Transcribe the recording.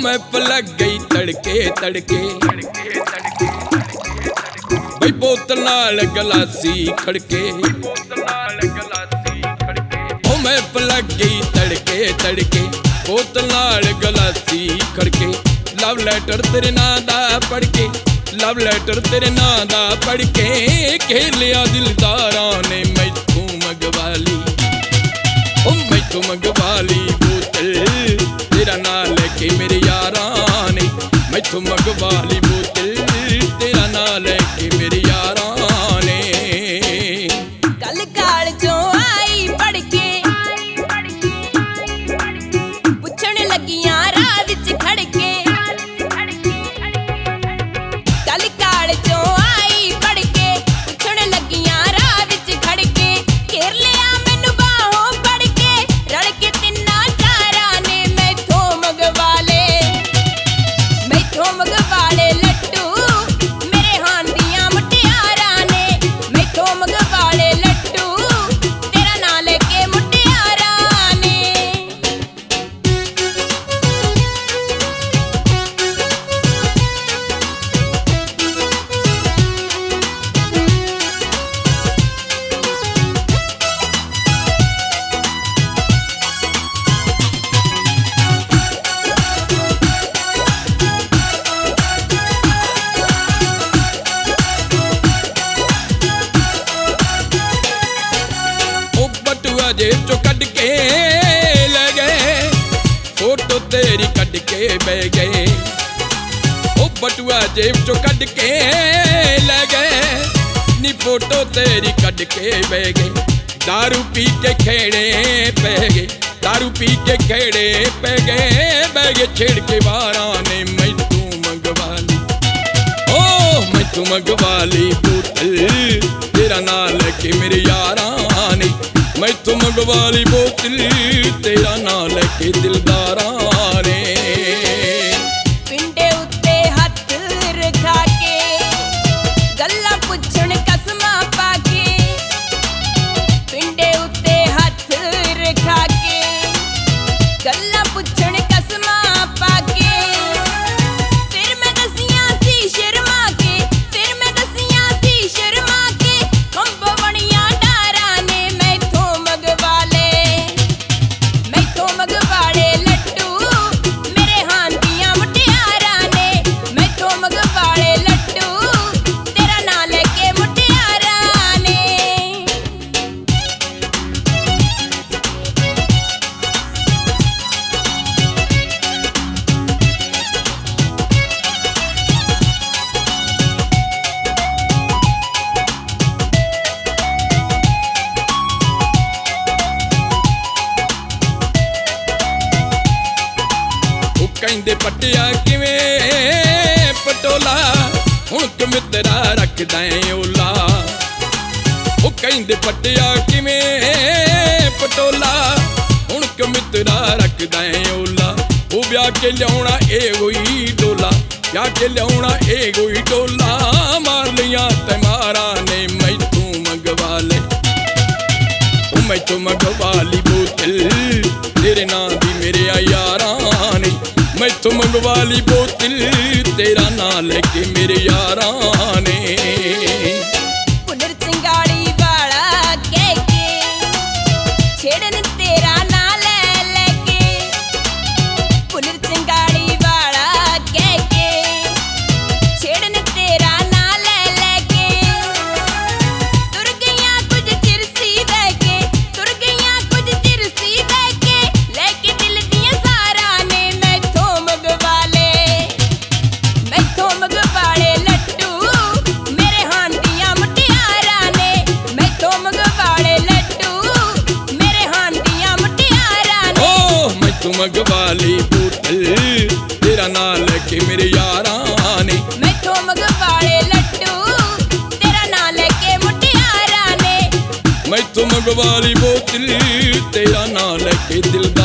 मैं पलक गई तड़के तड़के भाई बोतल नाल गलासी खड़के ओ मैं पलक गई तड़के तड़के बोतल नाल गलासी खड़के लव लैटर तेरे नां दा पढ़ के लव लैटर तेरे नां दा पढ़ के घेर लिया दिलदारां ने मैथों मंगवाली ओ मैथों मंगवाली बोतल तेरा नां लेके मेरे यारां ने मैथों मंगवाली बोतल तेरा नां लेके मेरे यारां ने कल काल चों आई पढ़ के पुछण लगियां राह विच खड़ के कल काल चों आई पढ़ के पुछण लगियां राह विच खड़ के घेर लिया मैनू बाहों फड़ के रल के तिन्ना चारां ने मैथों मंगवाले लट्टू मेरे हान दियां मुटियारां ने मैथों मंगवाले लट्टू तेरा नां लेके मुटियारां ने जेब चो कट के ले गए फोटो तेरी कट के बह गए ओ बटुआ जेब चो कट के ले गए नी फोटो तेरी कट के बह गए दारू पी के खेड़े पै गए दारू पी के खेड़े पै गए बह गए छेड़ के वारां ने मैथों मंगवाली ओ मैथों मंगवाली बोतल तेरा नां लेके मेरे यारां ने मैथों मंगवाली बोतल तेरा नां लेके दिलदारां ने पिंडे उत्ते हत्थ रखा के गल्लां पुछण कसमां पा के पिंडे उत्ते हत्थ रखा के गल्लां पुछण कसमां पा के फिर मैं दसियां सी शर्मा के फिर मैं दसियां सी शर्मा के कंबो बणियां डारां ने मैथों मंगवाले लट्टू मेरे हान दियां मुटियारां ने मैथों मंगवाले लट्टू तेरा नां लेके मुटियारां ने ਕਹਿੰਦੇ ਪੱਟਿਆ ਕਿਵੇਂ ਪਟੋਲਾ ਹੁਣ ਕਮਿੱਤਰਾ ਰੱਖਦਾ ਏ ਓਲਾ ਉਹ ਕਹਿੰਦੇ ਪੱਟਿਆ ਕਿਵੇਂ ਪਟੋਲਾ ਹੁਣ ਕਮਿੱਤਰਾ ਰੱਖਦਾ ਏ ਓਲਾ ਉਹ ਵਿਆਹ ਕੇ ਲਿਆਉਣਾ ਇਹ ਹੋਈ ਡੋਲਾ ਵਿਆਹ ਕੇ ਲਿਆਉਣਾ ਇਹ ਹੋਈ ਡੋਲਾ ਮਾਰ ਲਿਆ ਤੇ ਮਾਰਾਂ ਨੇ ਮੈਥੋਂ ਮੰਗਵਾਲੇ ਉਹ ਮੈਥੋਂ ਮੰਗਵਾਲੀ ਬੋਤਲ ਤੇਰੇ ਨਾਂ ਦੀ ਮੇਰੇ ਯਾਰਾਂ ਨੇ मैथों मंगवाली बोतल तेरा नां लेके मेरे यारां ने पुनर चिंगाड़ी वाला कह के छेड़न तेरा नां ले लेके पुनर चिंगाड़ी वाला कह के छेड़न तेरा नां ले लेके तुर गईयां कुछ चिर सी बह के तुर गईयां कुछ चिर सी बह के लेके दिल दियां सारां ने मैथों मंगवाले लट्टू मेरे हान दियां मुटियारां ने मैथों मंगवाले लट्टू मेरे हान दियां मुटियारां ने ओ मैथों मंगवाली बोतल तेरा नां लेके मेरे यारां ने मैथों मंगवाले लट्टू तेरा नां लेके मुटियारां ने मैथों मंगवाली बोतल तेरा नां लेके दिल